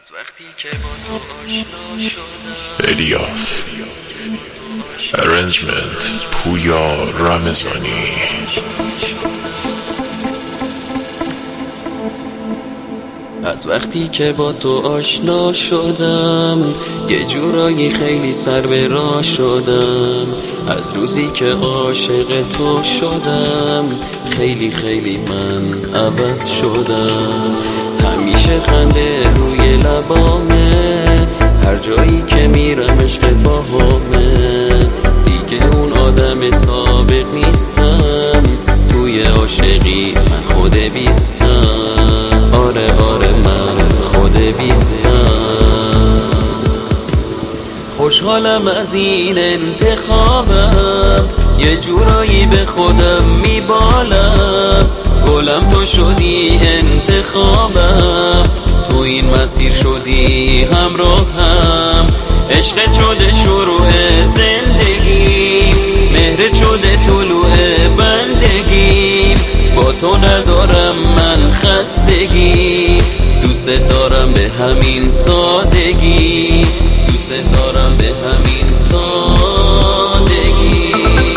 از وقتی که با تو آشنا شدم الیاس ارنجمنت پویا رمضانی. از وقتی که با تو آشنا شدم یه جورایی خیلی سر به راه شدم. از روزی که عاشق تو شدم خیلی خیلی من عوض شدم. همیشه خنده روی لبامه، هر جایی که میرم عشق باهامه. دیگه اون آدم سابق نیستم، توی عاشقی من خود بیستم. آره من خود بیستم. خوشحالم از این انتخابم، یه جورایی به خودم میبالم. گلم تو شدی انتخابم، تو این مسیر شدی همراهم. عشقت شده شروع زندگی، مهرت شده طلوع بندگی. با تو ندارم من خستگی، دوست دارم به همین سادگی، دوست دارم به همین سادگی.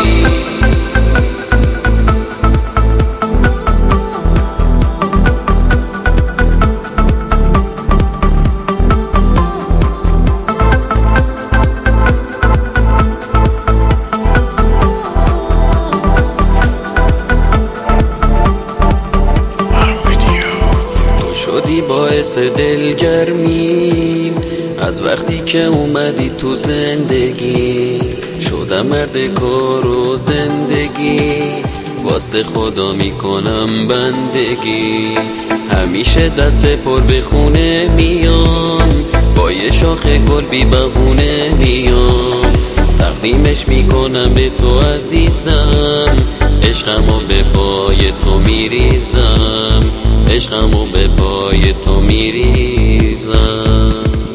شدی باعث دلگرمیم از وقتی که اومدی تو زندگی. شدم مرد کار و زندگی، واسه خدا میکنم بندگی. همیشه دست پر به خونه میام، با یه شاخ گل بی بهونه میام. تقدیمش میکنم به تو عزیزم، عشقمو به پای تو میریزم، عشقمو به پای تو میریزم.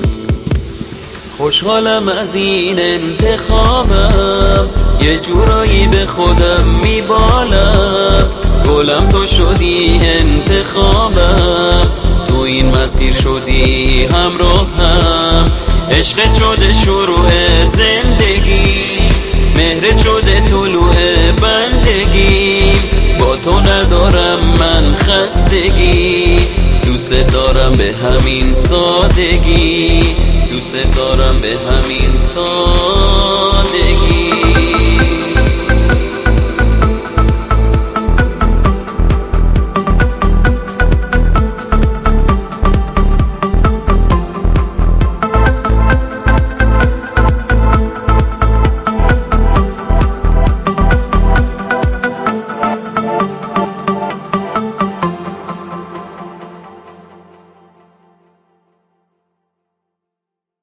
خوشحالم از این انتخابم، یه جورایی به خودم میبالم. گلم تو شدی انتخابم، تو این مسیر شدی همراهم. عشقت شده شروع زندگی، مهرت شده طلوع بندگی. با تو ندارم من خستگی، دوست دارم به همین سادگی، دوست دارم به همین سادگی.